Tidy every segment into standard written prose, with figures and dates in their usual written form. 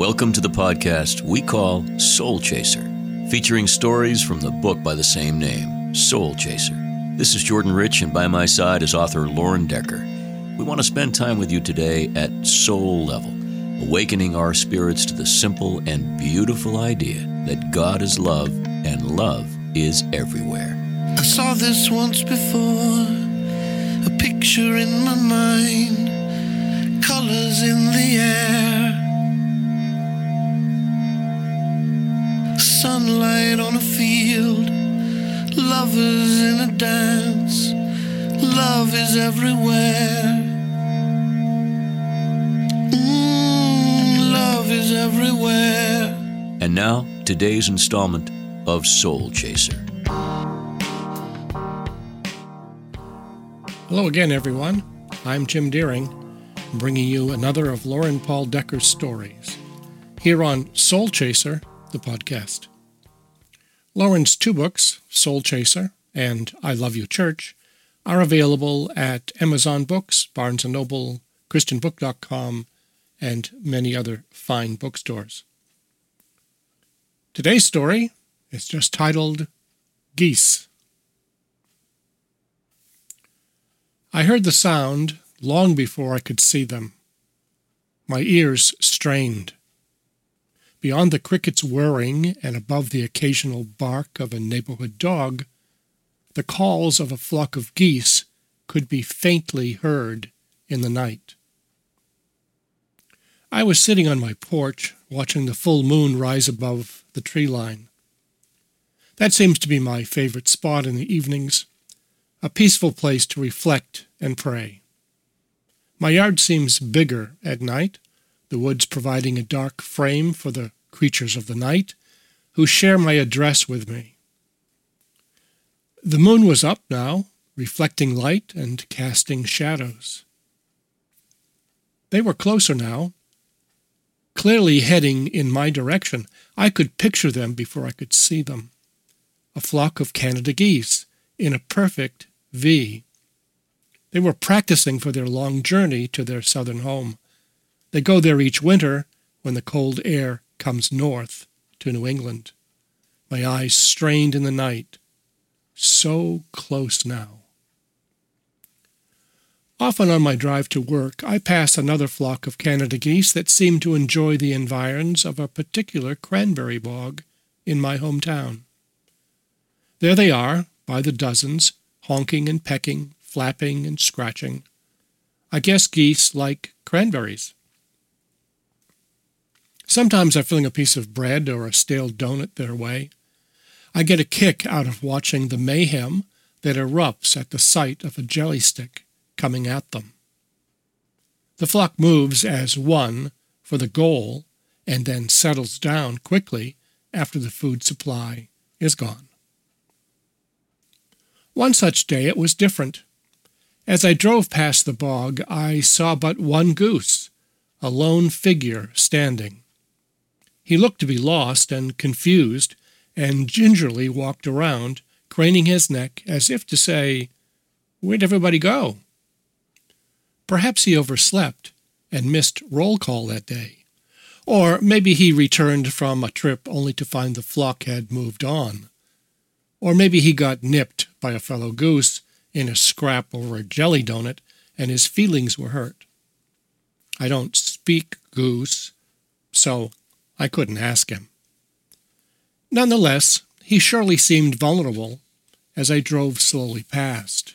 Welcome to the podcast we call Soul Chaser, featuring stories from the book by the same name, Soul Chaser. This is Jordan Rich, and by my side is author Lauren Decker. We want to spend time with you today at soul level, awakening our spirits to the simple and beautiful idea that God is love and love is everywhere. I saw this once before, a picture in my mind, colors in the air, sunlight on a field, lovers in a dance, love is everywhere. Love is everywhere. And now, today's installment of Soul Chaser. Hello again, everyone. I'm Jim Deering, bringing you another of Lauren Paul Decker's stories, here on Soul Chaser, the podcast. Lauren's two books, Soul Chaser and I Love You Church, are available at Amazon Books, Barnes & Noble, ChristianBook.com, and many other fine bookstores. Today's story is just titled Geese. I heard the sound long before I could see them. My ears strained. Beyond the crickets whirring and above the occasional bark of a neighborhood dog, the calls of a flock of geese could be faintly heard in the night. I was sitting on my porch, watching the full moon rise above the tree line. That seems to be my favorite spot in the evenings, a peaceful place to reflect and pray. My yard seems bigger at night, the woods providing a dark frame for the creatures of the night who share my address with me. The moon was up now, reflecting light and casting shadows. They were closer now, clearly heading in my direction. I could picture them before I could see them. A flock of Canada geese in a perfect V. They were practicing for their long journey to their southern home. They go there each winter when the cold air comes north to New England. My eyes strained in the night. So close now. Often on my drive to work, I pass another flock of Canada geese that seem to enjoy the environs of a particular cranberry bog in my hometown. There they are, by the dozens, honking and pecking, flapping and scratching. I guess geese like cranberries. Sometimes I fling a piece of bread or a stale donut their way. I get a kick out of watching the mayhem that erupts at the sight of a jelly stick coming at them. The flock moves as one for the goal and then settles down quickly after the food supply is gone. One such day it was different. As I drove past the bog, I saw but one goose, a lone figure standing. He looked to be lost and confused, and gingerly walked around, craning his neck as if to say, "Where'd everybody go?" Perhaps he overslept and missed roll call that day. Or maybe he returned from a trip only to find the flock had moved on. Or maybe he got nipped by a fellow goose in a scrap over a jelly donut, and his feelings were hurt. I don't speak goose, so I couldn't ask him. Nonetheless, he surely seemed vulnerable as I drove slowly past.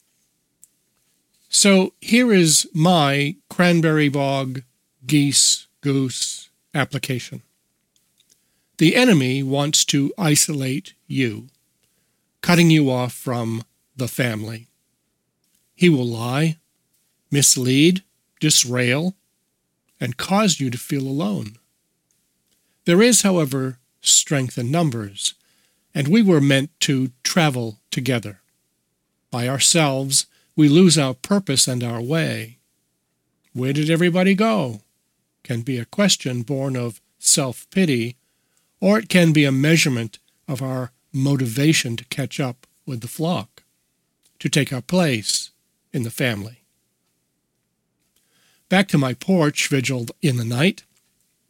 So here is my cranberry bog, geese, goose application. The enemy wants to isolate you, cutting you off from the family. He will lie, mislead, disrail, and cause you to feel alone. There is, however, strength in numbers, and we were meant to travel together. By ourselves, we lose our purpose and our way. Where did everybody go? Can be a question born of self-pity, or it can be a measurement of our motivation to catch up with the flock, to take our place in the family. Back to my porch vigil in the night,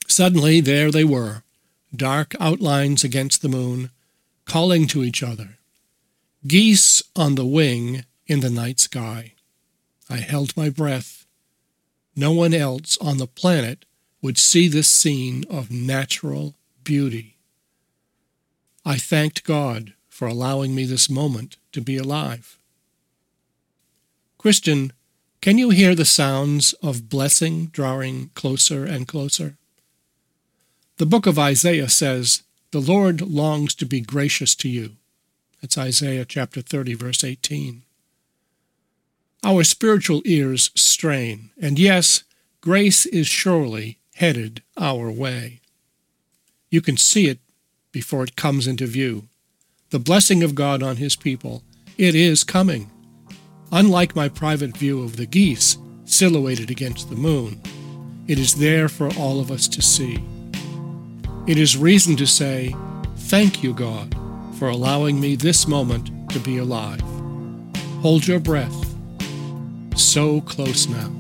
Suddenly there they were, dark outlines against the moon, calling to each other. Geese on the wing in the night sky. I held my breath. No one else on the planet would see this scene of natural beauty. I thanked God for allowing me this moment to be alive. Christian, can you hear the sounds of blessing drawing closer and closer? The book of Isaiah says, "The Lord longs to be gracious to you." That's Isaiah chapter 30, verse 18. Our spiritual ears strain, and yes, grace is surely headed our way. You can see it before it comes into view. The blessing of God on His people, it is coming. Unlike my private view of the geese silhouetted against the moon, it is there for all of us to see. It is reason to say, "Thank you, God, for allowing me this moment to be alive." Hold your breath. So close now.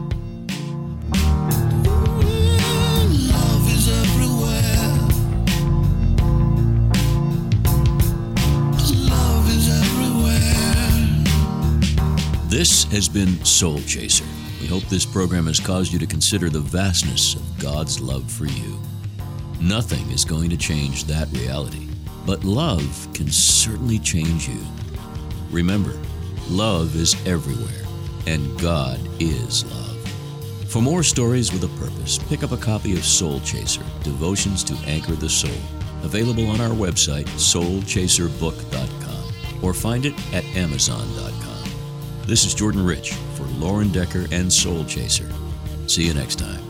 Love is everywhere. Love is everywhere. This has been Soul Chaser. We hope this program has caused you to consider the vastness of God's love for you. Nothing is going to change that reality, but love can certainly change you. Remember, love is everywhere, and God is love. For more stories with a purpose, pick up a copy of Soul Chaser, Devotions to Anchor the Soul, available on our website, soulchaserbook.com, or find it at amazon.com. This is Jordan Rich for Lauren Decker and Soul Chaser. See you next time.